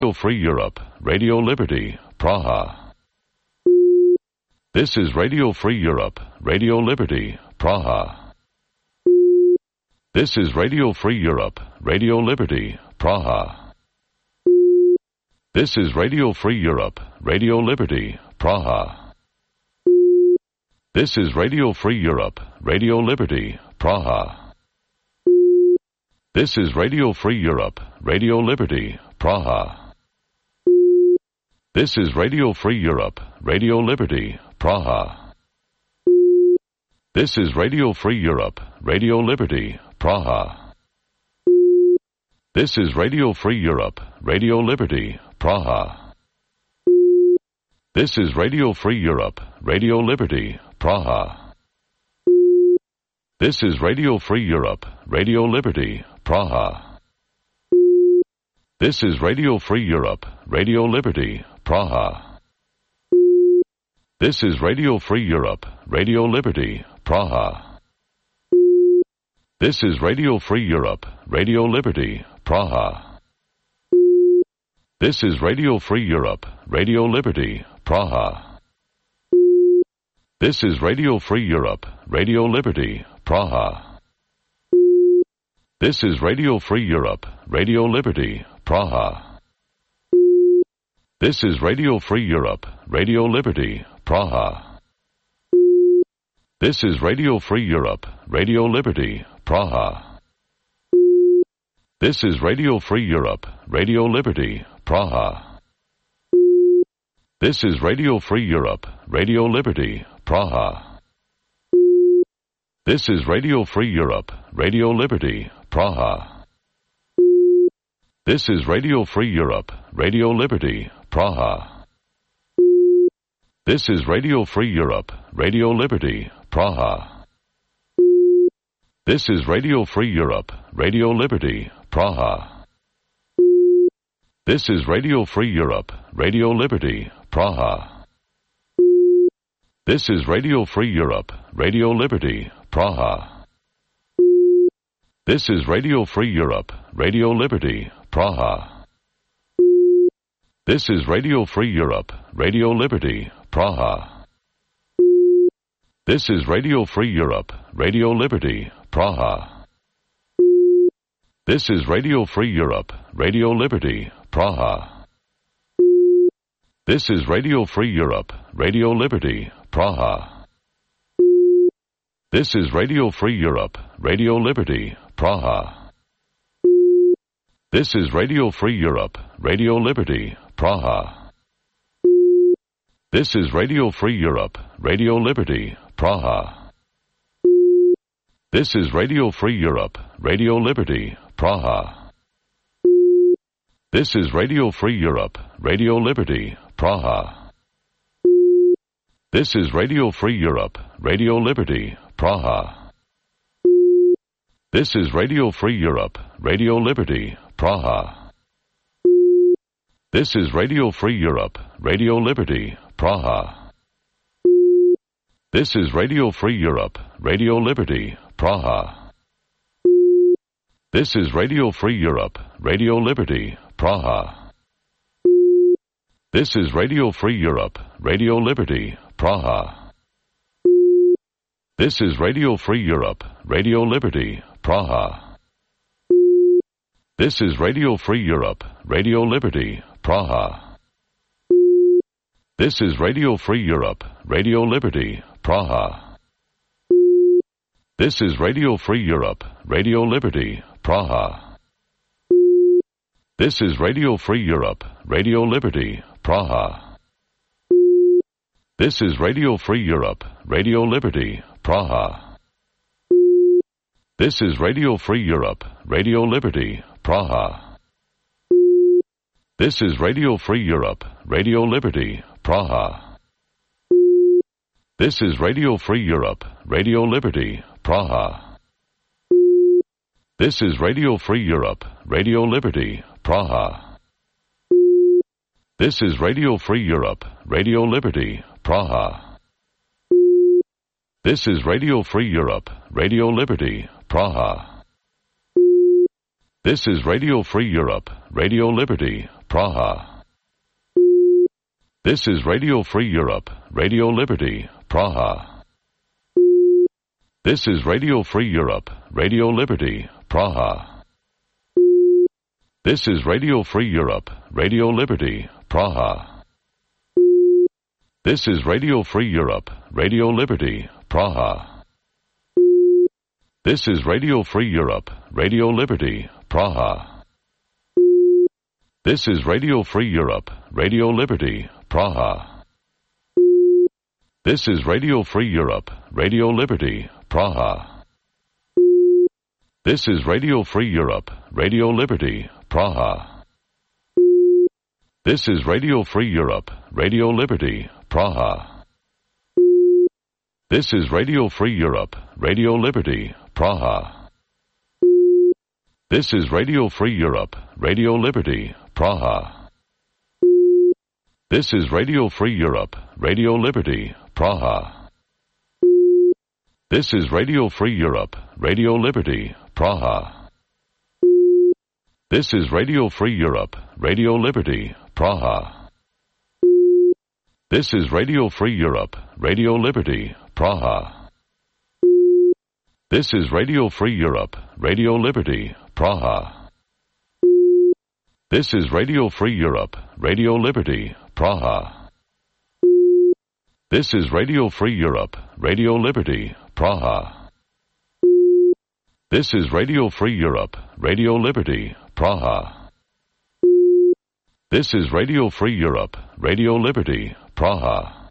Free Europe, Radio Liberty, Praha. This is Radio Free Europe, Radio Liberty, Praha. This is Radio Free Europe, Radio Liberty, Praha. This is Radio Free Europe, Radio Liberty, Praha. This is Radio Free Europe, Radio Liberty, Praha. This is Radio Free Europe, Radio Liberty, Praha. This is Radio Free Europe, Radio Liberty, Praha. This is Radio Free Europe, Radio Liberty, Praha. This is Radio Free Europe, Radio Liberty, Praha. This is Radio Free Europe, Radio Liberty, Praha. This is Radio Free Europe, Radio Liberty, Praha. This is Radio Free Europe, Radio Liberty, Praha. This is Radio Free Europe, Radio Liberty, Praha. This is Radio Free Europe, Radio Liberty, Praha. This is Radio Free Europe, Radio Liberty, Praha. This is Radio Free Europe, Radio Liberty, Praha. This is Radio Free Europe, Radio Liberty, Praha. This is Radio Free Europe, Radio Liberty, Praha. This is Radio Free Europe, Radio Liberty, Praha. This is Radio Free Europe, Radio Liberty, Praha. This is Radio Free Europe, Radio Liberty, Praha. This is Radio Free Europe, Radio Liberty, Praha. This is Radio Free Europe, Radio Liberty, Praha. This is Radio Free Europe, Radio Liberty, Praha. This is Radio Free Europe, Radio Liberty, Praha. This is Radio Free Europe, Radio Liberty, Praha. This is Radio Free Europe, Radio Liberty, Praha. This is Radio Free Europe, Radio Liberty, Praha. This is Radio Free Europe, Radio Liberty, Praha. This is Radio Free Europe, Radio Liberty, Praha. This is Radio Free Europe, Radio Liberty, Praha. This is Radio Free Europe, Radio Liberty, Praha. This is Radio Free Europe, Radio Liberty, Praha. This is Radio Free Europe, Radio Liberty, Praha. This is Radio Free Europe, Radio Liberty, Praha. This is Radio Free Europe, Radio Liberty, Praha. This is Radio Free Europe, Radio Liberty, Praha. This is Radio Free Europe, Radio Liberty, Praha. This is Radio Free Europe, Radio Liberty, Praha. This is Radio Free Europe, Radio Liberty, Praha. This is Radio Free Europe, Radio Liberty, Praha. This is Radio Free Europe, Radio Liberty, Praha. This is Radio Free Europe, Radio Liberty, Praha. This is Radio Free Europe, Radio Liberty, Praha. This is Radio Free Europe, Radio Liberty, Praha. This is Radio Free Europe, Radio Liberty, Praha. This is Radio Free Europe, Radio Liberty, Praha. This is Radio Free Europe, Radio Liberty, Praha. This is Radio Free Europe, Radio Liberty, Praha. This is Radio Free Europe, Radio Liberty, Praha. This is Radio Free Europe, Radio Liberty, Praha. This is Radio Free Europe, Radio Liberty, Praha. This is Radio Free Europe, Radio Liberty, Praha. This is Radio Free Europe, Radio Liberty, Praha. This is Radio Free Europe, Radio Liberty, Praha. This is Radio Free Europe, Radio Liberty, Praha. This is Radio Free Europe, Radio Liberty, Praha. This is Radio Free Europe, Radio Liberty, Praha. This is Radio Free Europe, Radio Liberty, Praha. This is Radio Free Europe, Radio Liberty, Praha. This is Radio Free Europe, Radio Liberty, Praha. This is Radio Free Europe, Radio Liberty, Praha. This is Radio Free Europe, Radio Liberty, Praha. This is Radio Free Europe, Radio Liberty, Praha. This is Radio Free Europe, Radio Liberty, Praha. This is Radio Free Europe, Radio Liberty, Praha. This is Radio Free Europe, Radio Liberty, Praha. This is Radio Free Europe, Radio Liberty, Praha. This is Radio Free Europe, Radio Liberty, Praha. This is Radio Free Europe, Radio Liberty, Praha. This is Radio Free Europe, Radio Liberty, Praha. This is Radio Free Europe, Radio Liberty, Praha. This is Radio Free Europe, Radio Liberty, Praha. This is Radio Free Europe, Radio Liberty, Praha. This is Radio Free Europe, Radio Liberty, Praha. This is Radio Free Europe, Radio Liberty, Praha.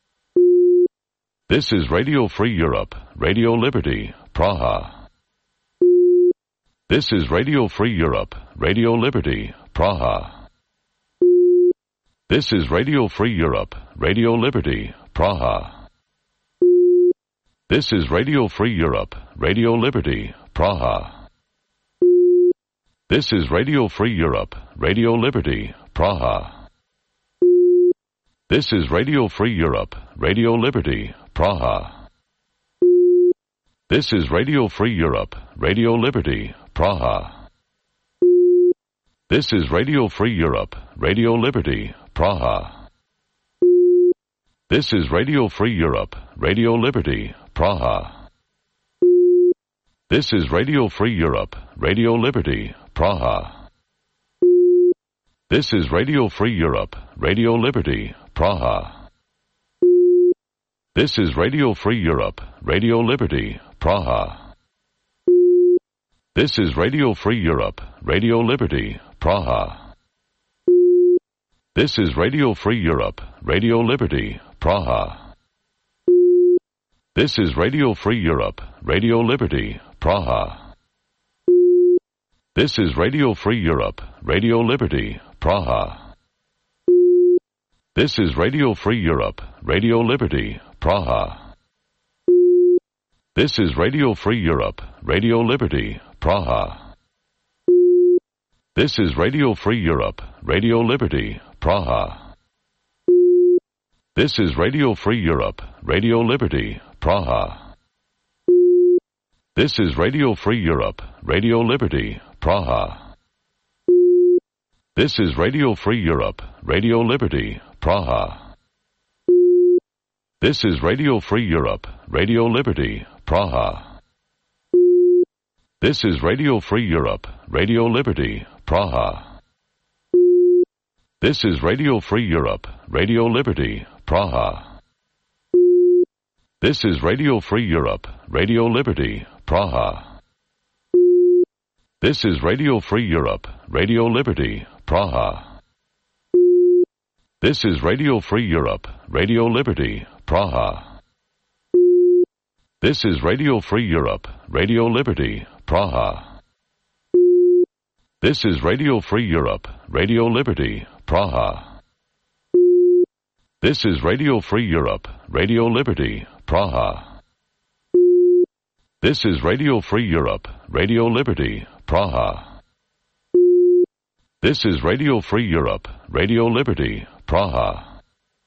This is Radio Free Europe, Radio Liberty, Praha. This is Radio Free Europe, Radio Liberty, Praha. This is Radio Free Europe, Radio Liberty, Praha. This is Radio Free Europe, Radio Liberty, Praha. This is Radio Free Europe, Radio Liberty, Praha. This is Radio Free Europe, Radio Liberty, Praha. This is Radio Free Europe, Radio Liberty, Praha. This is Radio Free Europe, Radio Liberty, Praha. This is Radio Free Europe, Radio Liberty, Praha. This is Radio Free Europe, Radio Liberty, Praha. This is Radio Free Europe, Radio Liberty, Praha. This is Radio Free Europe, Radio Liberty, Praha. This is Radio Free Europe, Radio Liberty, Praha. This is Radio Free Europe, Radio Liberty, Praha. This is Radio Free Europe, Radio Liberty, Praha. This is Radio Free Europe, Radio Liberty, Praha. This is Radio Free Europe, Radio Liberty, Praha. This is Radio Free Europe, Radio Liberty, Praha. This is Radio Free Europe, Radio Liberty, Praha. This is Radio Free Europe, Radio Liberty, Praha. This is Radio Free Europe, Radio Liberty, Praha. This is Radio Free Europe, Radio Liberty, Praha. This is Radio Free Europe, Radio Liberty, Praha. This is Radio Free Europe, Radio Liberty, Praha. This is Radio Free Europe, Radio Liberty, Praha. This is Radio Free Europe, Radio Liberty, Praha. This is Radio Free Europe, Radio Liberty, Praha. This is Radio Free Europe, Radio Liberty, Praha. This is Radio Free Europe, Radio Liberty, Praha. This is Radio Free Europe, Radio Liberty, Praha. This is Radio Free Europe, Radio Liberty, Praha. This is Radio Free Europe, Radio Liberty, Praha. This is Radio Free Europe, Radio Liberty, Praha.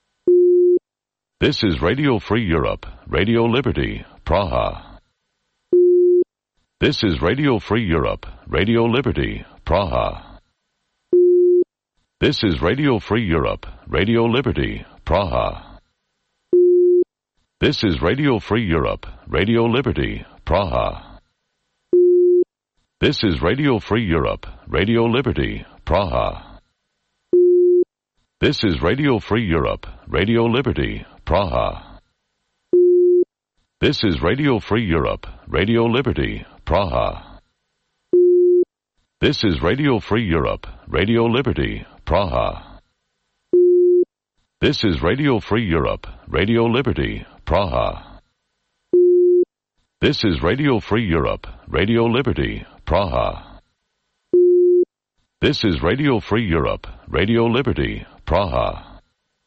This is Radio Free Europe, Radio Liberty, Praha. This is Radio Free Europe, Radio Liberty, Praha. This is Radio Free Europe, Radio Liberty, Praha. This is Radio Free Europe, Radio Liberty, Praha. This is Radio Free Europe, Radio Liberty, Praha. This is Radio Free Europe, Radio Liberty, Praha. This is Radio Free Europe, Radio Liberty, Praha. This is Radio Free Europe, Radio Liberty, Praha. This is Radio Free Europe, Radio Liberty, Praha. This is Radio Free Europe, Radio Liberty, Praha. This is Radio Free Europe, Radio Liberty, Praha.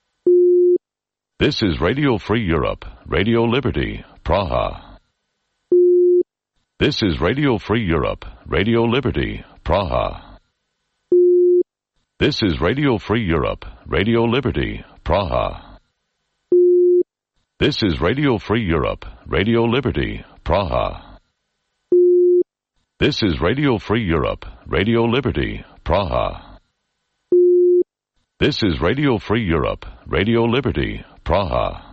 This is Radio Free Europe, Radio Liberty, Praha. This is Radio Free Europe, Radio Liberty, Praha. This is Radio Free Europe, Radio Liberty, Praha. This is Radio Free Europe, Radio Liberty, Praha. This is Radio Free Europe, Radio Liberty, Praha. This is Radio Free Europe, Radio Liberty, Praha.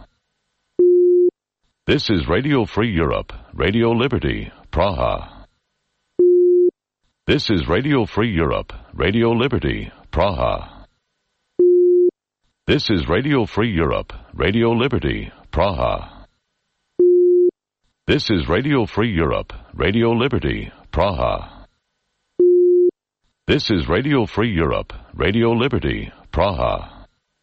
This is Radio Free Europe, Radio Liberty, Praha. This is Radio Free Europe, Radio Liberty, Praha. This is Radio Free Europe, Radio Liberty, Praha. This is Radio Free Europe, Radio Liberty, Praha. This is Radio Free Europe, Radio Liberty, Praha.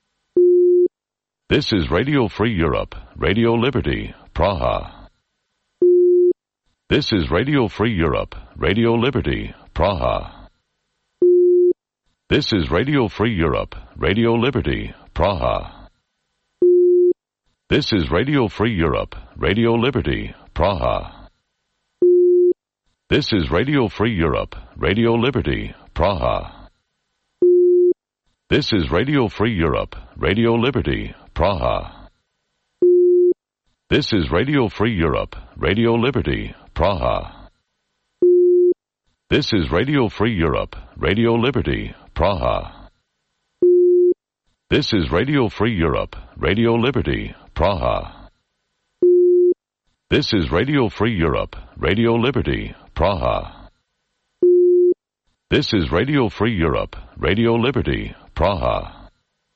This is Radio Free Europe, Radio Liberty, Praha. This is Radio Free Europe, Radio Liberty, Praha. This is Radio Free Europe, Radio Liberty, Praha. This is Radio Free Europe, Radio Liberty, Praha. This is Radio Free Europe, Radio Liberty, Praha. This is Radio Free Europe, Radio Liberty, Praha. This is Radio Free Europe, Radio Liberty, Praha. This is Radio Free Europe, Radio Liberty, Praha. This is Radio Free Europe, Radio Liberty, Praha. This is Radio Free Europe, Radio Liberty, Praha. This is Radio Free Europe, Radio Liberty, Praha.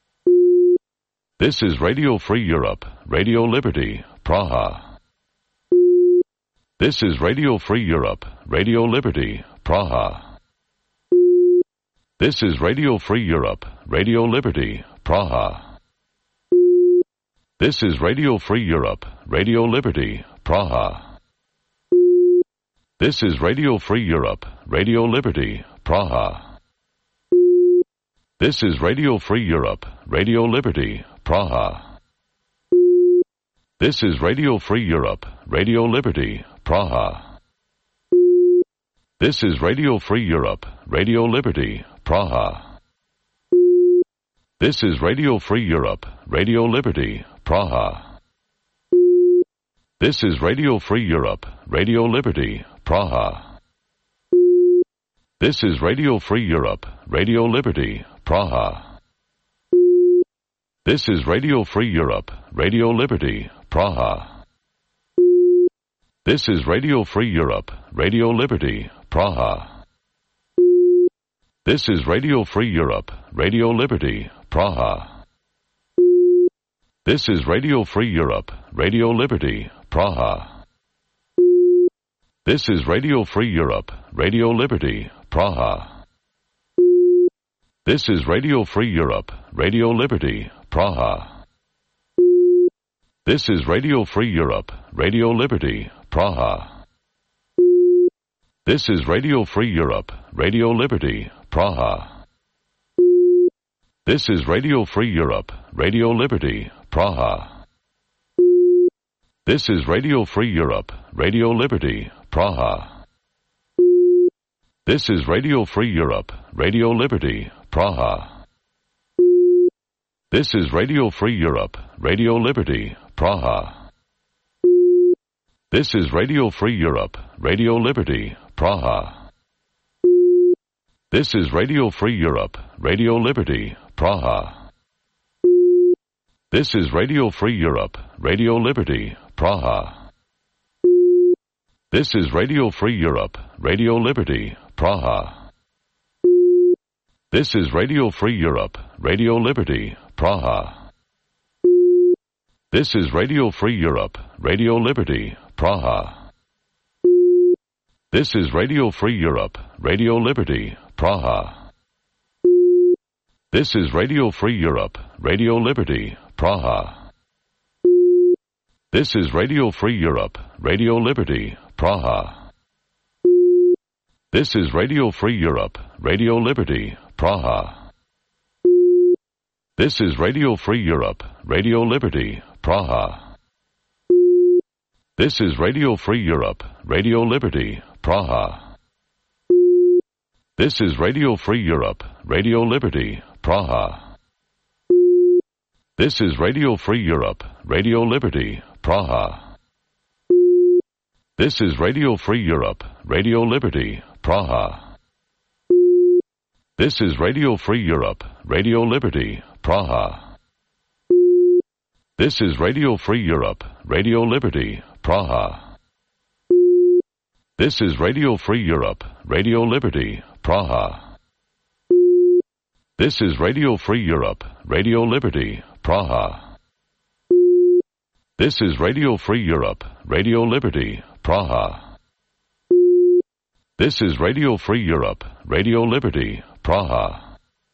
This is Radio Free Europe, Radio Liberty, Praha. This is Radio Free Europe, Radio Liberty, Praha. This is Radio Free Europe, Radio Liberty, Praha. This is Radio Free Europe, Radio Liberty, Praha. This is Radio Free Europe, Radio Liberty, Praha. This is Radio Free Europe, Radio Liberty, Praha. This is Radio Free Europe, Radio Liberty, Praha. This is Radio Free Europe, Radio Liberty, Praha. This is Radio Free Europe, Radio Liberty, Praha. This is Radio Free Europe, Radio Liberty, Praha. This is Radio Free Europe, Radio Liberty, Praha. This is Radio Free Europe, Radio Liberty, Praha. This is Radio Free Europe, Radio Liberty, Praha. This is Radio Free Europe, Radio Liberty, Praha. This is Radio Free Europe, Radio Liberty, Praha. This is Radio Free Europe, Radio Liberty, Praha. This is Radio Free Europe, Radio Liberty, Praha. This is Radio Free Europe, Radio Liberty, Praha. This is Radio Free Europe, Radio Liberty, Praha. This is Radio Free Europe, Radio Liberty, Praha. This is Radio Free Europe, Radio Liberty, Praha. This is Radio Free Europe, Radio Liberty, Praha. This is Radio Free Europe, Radio Liberty, Praha. This is Radio Free Europe, Radio Liberty, Praha. This is Radio Free Europe, Radio Liberty, Praha. This is Radio Free Europe, Radio Liberty, Praha. This is Radio Free Europe, Radio Liberty, Praha. This is Radio Free Europe, Radio Liberty, Praha. This is Radio Free Europe, Radio Liberty, Praha. This is Radio Free Europe, Radio Liberty, Praha. This is Radio Free Europe, Radio Liberty, Praha. This is Radio Free Europe, Radio Liberty, Praha. This is Radio Free Europe, Radio Liberty, Praha. This is Radio Free Europe, Radio Liberty, Praha. This is Radio Free Europe, Radio Liberty, Praha. This is Radio Free Europe, Radio Liberty, Praha. This is Radio Free Europe, Radio Liberty, Praha. This is Radio Free Europe, Radio Liberty, Praha. This is Radio Free Europe, Radio Liberty, Praha. This is Radio Free Europe, Radio Liberty, Praha. This is Radio Free Europe, Radio Liberty, Praha. This is Radio Free Europe, Radio Liberty, Praha. This is Radio Free Europe, Radio Liberty, Praha. This is Radio Free Europe, Radio Liberty, Praha.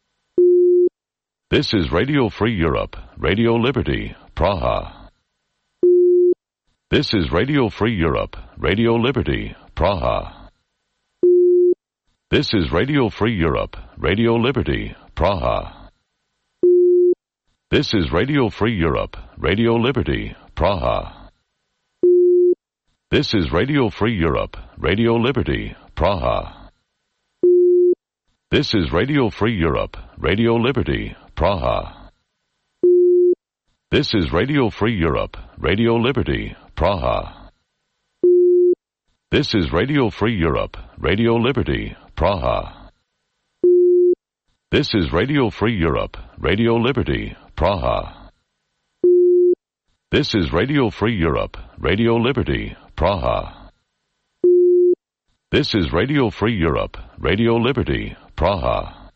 This is Radio Free Europe, Radio Liberty, Praha. This is Radio Free Europe, Radio Liberty, Praha. This is Radio Free Europe, Radio Liberty, Praha. This is Radio Free Europe, Radio Liberty, Praha. This is Radio Free Europe, Radio Liberty, Praha. This is Radio Free Europe, Radio Liberty, Praha. This is Radio Free Europe, Radio Liberty, Praha. This is Radio Free Europe, Radio Liberty, Praha. This is Radio Free Europe, Radio Liberty, Praha. This is Radio Free Europe, Radio Liberty, Praha. This is Radio Free Europe, Radio Liberty, Praha.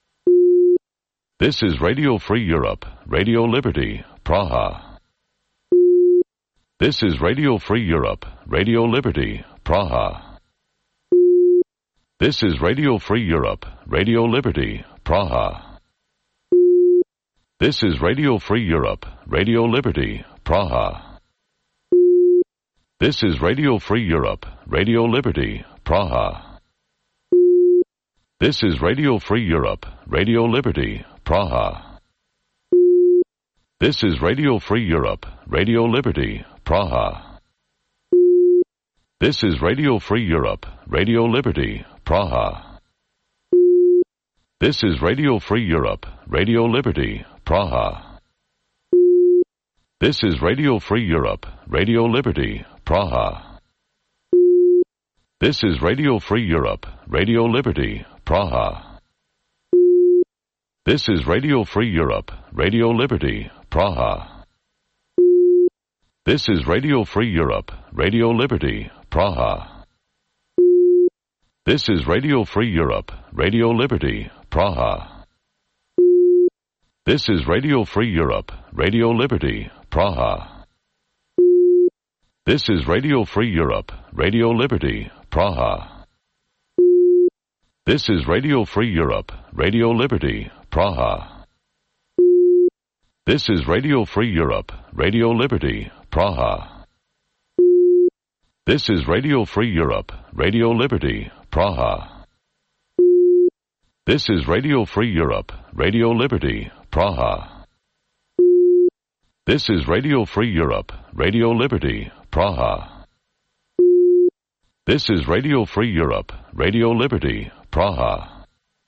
This is Radio Free Europe, Radio Liberty, Praha. This is Radio Free Europe, Radio Liberty, Praha. This is Radio Free Europe, Radio Liberty, Praha. This is Radio Free Europe, Radio Liberty, Praha. This is Radio Free Europe, Radio Liberty, Praha. This is Radio Free Europe, Radio Liberty, Praha. This is Radio Free Europe, Radio Liberty, Praha. This is Radio Free Europe, Radio Liberty, Praha. This is Radio Free Europe, Radio Liberty, Praha. This is Radio Free Europe, Radio Liberty, Praha. This is Radio Free Europe, Radio Liberty, Praha. This is Radio Free Europe, Radio Liberty, Praha. This is Radio Free Europe, Radio Liberty, Praha. This is Radio Free Europe, Radio Liberty, Praha. This is Radio Free Europe, Radio Liberty, Praha. This is Radio Free Europe, Radio Liberty, Praha. This is Radio Free Europe, Radio Liberty, Praha. This is Radio Free Europe, Radio Liberty, Praha. This is Radio Free Europe, Radio Liberty, Praha. This is Radio Free Europe, Radio Liberty, Praha. This is Radio Free Europe, Radio Liberty, Praha. This is Radio Free Europe, Radio Liberty, Praha.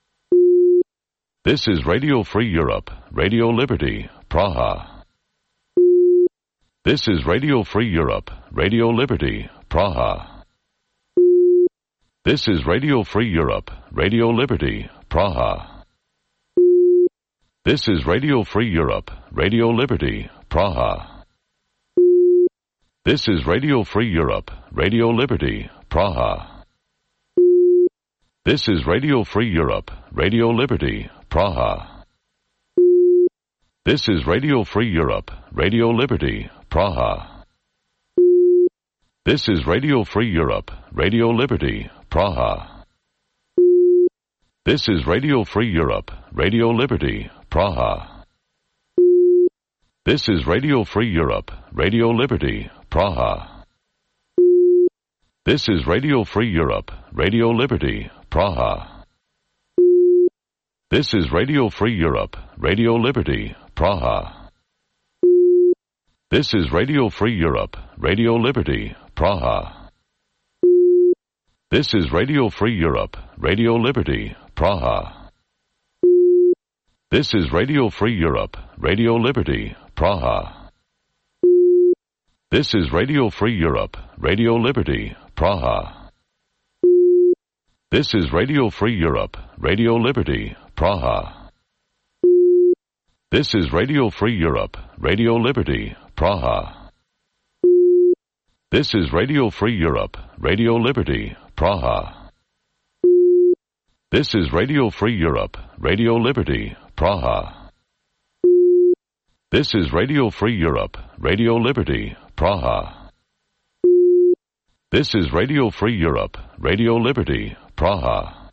This is Radio Free Europe, Radio Liberty, Praha. This is Radio Free Europe, Radio Liberty, Praha. This is Radio Free Europe, Radio Liberty, Praha. This is Radio Free Europe, Radio Liberty, Praha. This is Radio Free Europe, Radio Liberty, Praha. This is Radio Free Europe, Radio Liberty, Praha. This is Radio Free Europe, Radio Liberty, Praha. This is Radio Free Europe, Radio Liberty, Praha. This is Radio Free Europe, Radio Liberty, Praha. This is Radio Free Europe, Radio Liberty, Praha. This is Radio Free Europe, Radio Liberty, Praha. This is Radio Free Europe, Radio Liberty, Praha. This is Radio Free Europe, Radio Liberty, Praha. This is Radio Free Europe, Radio Liberty, Praha. This is Radio Free Europe, Radio Liberty, Praha. This is Radio Free Europe, Radio Liberty, Praha. This is Radio Free Europe, Radio Liberty, Praha. This is Radio Free Europe, Radio Liberty, Praha. This is Radio Free Europe, Radio Liberty, Praha. This is Radio Free Europe, Radio Liberty, Praha. This is Radio Free Europe, Radio Liberty, Praha. This is Radio Free Europe, Radio Liberty, Praha.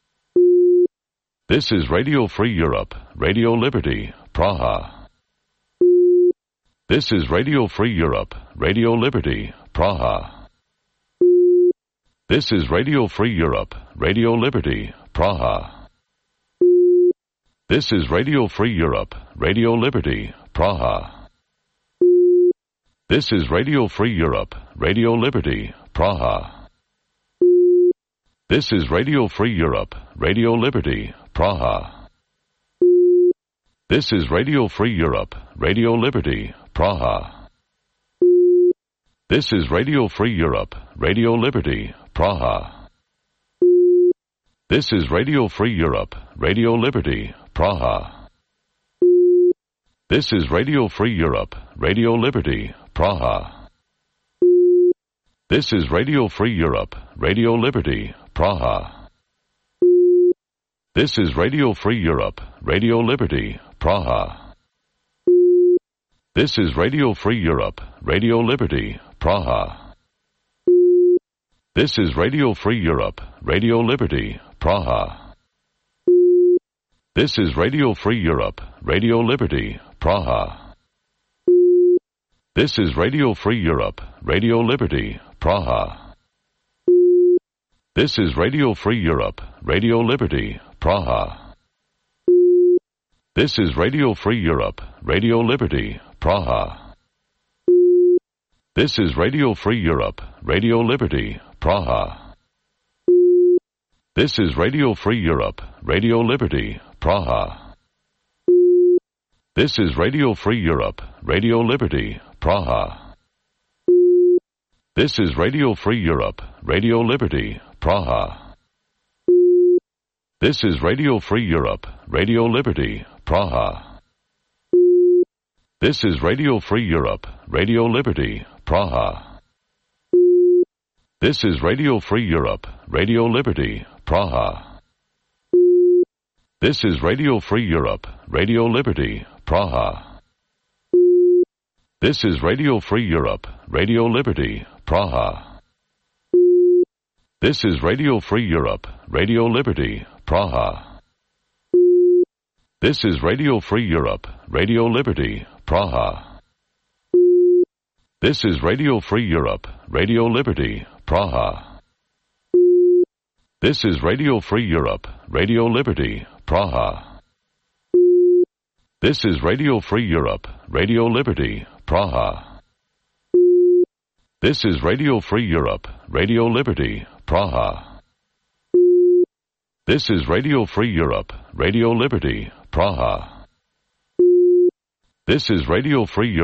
This is Radio Free Europe, Radio Liberty, Praha. This is Radio Free Europe, Radio Liberty, Praha. This is Radio Free Europe, Radio Liberty, Praha. This is Radio Free Europe, Radio Liberty, Praha. This is Radio Free Europe, Radio Liberty, Praha. This is Radio Free Europe, Radio Liberty, Praha. This is Radio Free Europe, Radio Liberty, Praha. This is Radio Free Europe, Radio Liberty, Praha. This is Radio Free Europe, Radio Liberty, Praha. This is Radio Free Europe, Radio Liberty, Praha. This is Radio Free Europe, Radio Liberty, Praha. This is Radio Free Europe, Radio Liberty, Praha. This is Radio Free Europe, Radio Liberty, Praha. This is Radio Free Europe, Radio Liberty, Praha. This is Radio Free Europe, Radio Liberty, Praha. This is Radio Free Europe, Radio Liberty, Praha. This is Radio Free Europe, Radio Liberty, Praha. This is Radio Free Europe, Radio Liberty, Praha. This is Radio Free Europe, Radio Liberty, Praha. This is Radio Free Europe, Radio Liberty, Praha. This is Radio Free Europe, Radio Liberty, Praha. This is Radio Free Europe, Radio Liberty, Praha. This is Radio Free Europe, Radio Liberty, Praha. This is Radio Free Europe, Radio Liberty, Praha. This is Radio Free Europe, Radio Liberty, Praha. This is Radio Free Europe, Radio Liberty, Praha. This is Radio Free Europe, Radio Liberty, Praha. This is Radio Free Europe, Radio Liberty, Praha. This is Radio Free Europe, Radio Liberty, Praha. This is Radio Free Europe, Radio Liberty, Praha. This is Radio Free Europe, Radio Liberty, Praha. This is Radio Free Europe, Radio Liberty, Praha. This is Radio Free Europe, Radio Liberty, Praha. This is Radio Free Europe, Radio Liberty, Praha. This is Radio Free Europe.